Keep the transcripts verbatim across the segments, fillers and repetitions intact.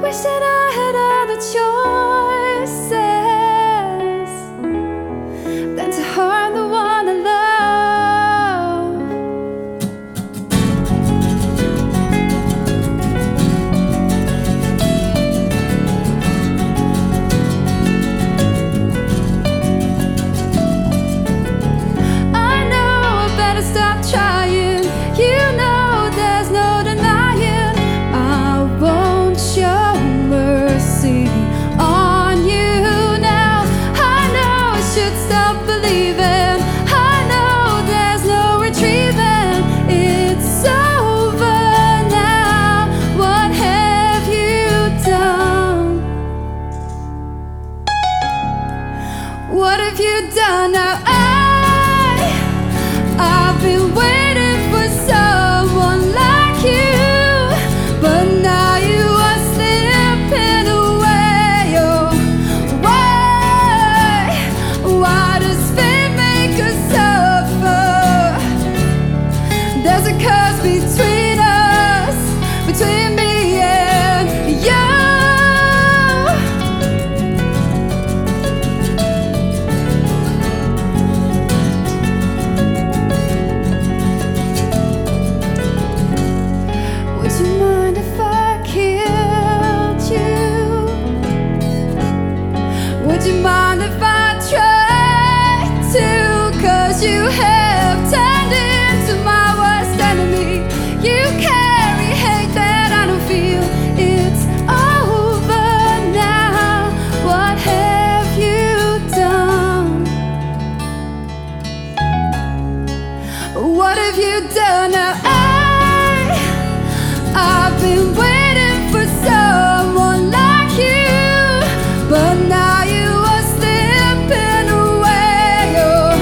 Wish that I had other choices than to harm the one I love. I know I better stop trying. You know there's no denying I won't show mercy on you now. I know I should stop believing. I know there's no retrieving. It's over now. What have you done? What have you done now? I, I've been waiting for someone like you, but now you are slipping away. Oh, why? Why does fate make us suffer? There's a curse between us, between me and you. Would you mind if I killed you? Would you mind if I tried to? 'Cause you have turned into my worst enemy. You carry hate that I don't feel. It's over now. What have you done? What have you done now? I, I've been waiting for someone like you, but now you are slipping away. Oh,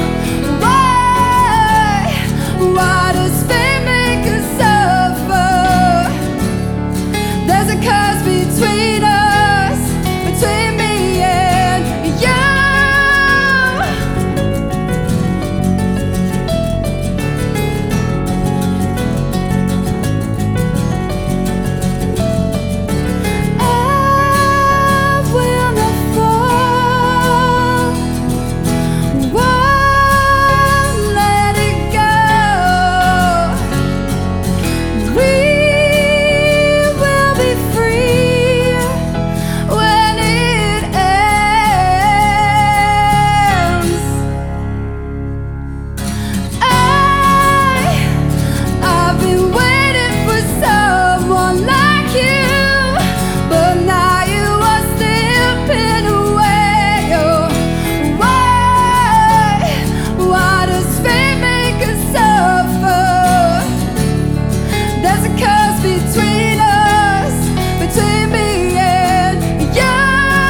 why? Why does fate make us suffer? There's a curse between us, between me and you. I will not fall, won't let it go. We will be free when it ends. I, I've been waiting for someone like you, but now you are slipping away. Oh, why? Why does fate make us suffer? There's a curse between us, between me and you.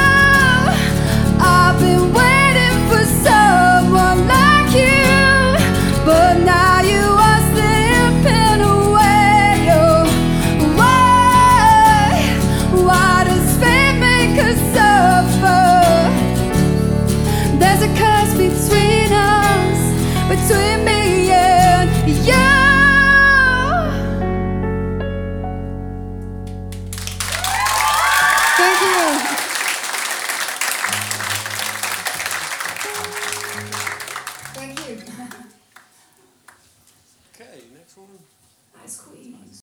I've been waiting for someone like you, but now you are slipping away. Oh, why? Why does fate make us suffer? There's a curse between us, between me and you. Thank you. Thank you. Okay, next one. Ice Queen.